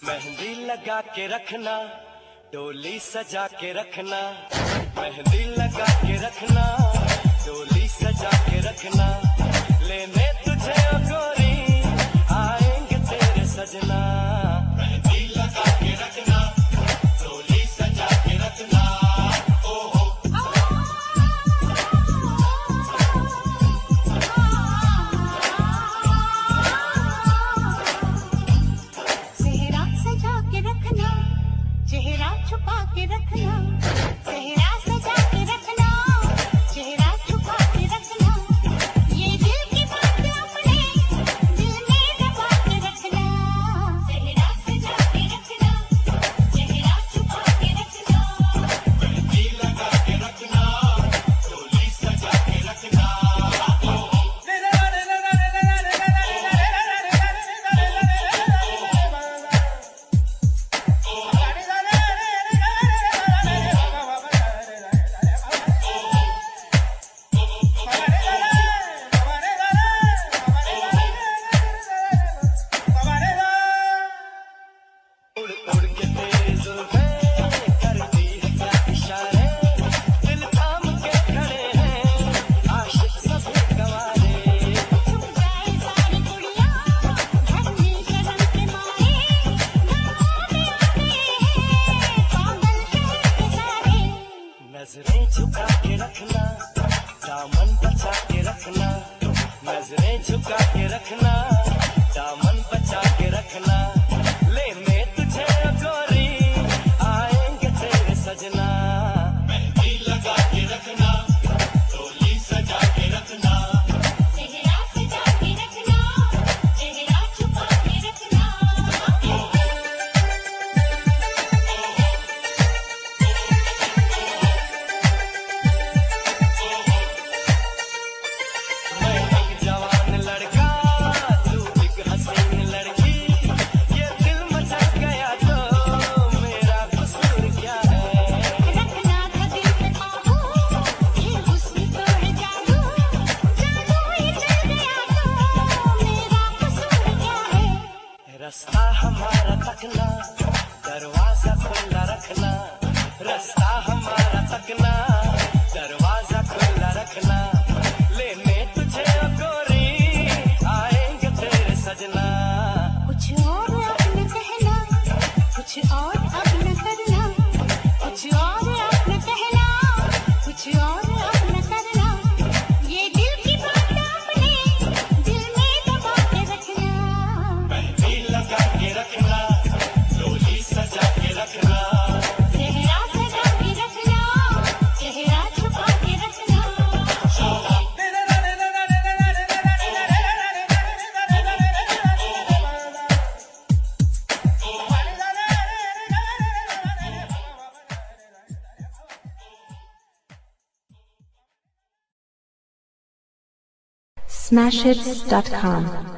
मेहंदी लगा के रखना, डोली सजा के रखना। मेहंदी लगा के रखना, डोली सजा के रखना। लेने तुझे ओ गोरी आएंगे तेरे सजना। मेहंदी लगा के रखना, डोली सजा के रखना। चेहरा छुपा के रखना, चेहरा सजा के रखना, चेहरा छुपा के रखना। ये दिल की बात अपने दिल में दबा के रखना। चेहरा सजा के रखना, चेहरा छुपा के रखना। मेहंदी लगा के रखना, डोली सजा के रखना। नजरें झुका के रखना, दामन बचा के रखना। नजरें झुका के रखना, दामन बचा के रखना। लेने तुझे ओ गोरी आएंगे तेरे सजना। मेहंदी लगा के रखना, डोली सजा के रखना। चेहरा सजा के रखना, चेहरा छुपा के रखना। रास्ता हमारा तकना, दरवाजा खुला रखना। रास्ता हमारा तकना, दरवाजा खुला रखना। लेने तुझे ओ गोरी आएंगे तेरे सजना। कुछ और अब न कहना, कुछ और अब न करना। कुछ और अब न कहना, कुछ और अब न करना। ये दिल की बात अपने दिल में दबा के रखना। मेहंदी लगा के रखना, डोली सजा के रखना। चेहरा सजा के रखना, चेहरा छुपा के रखना। Smashhits.com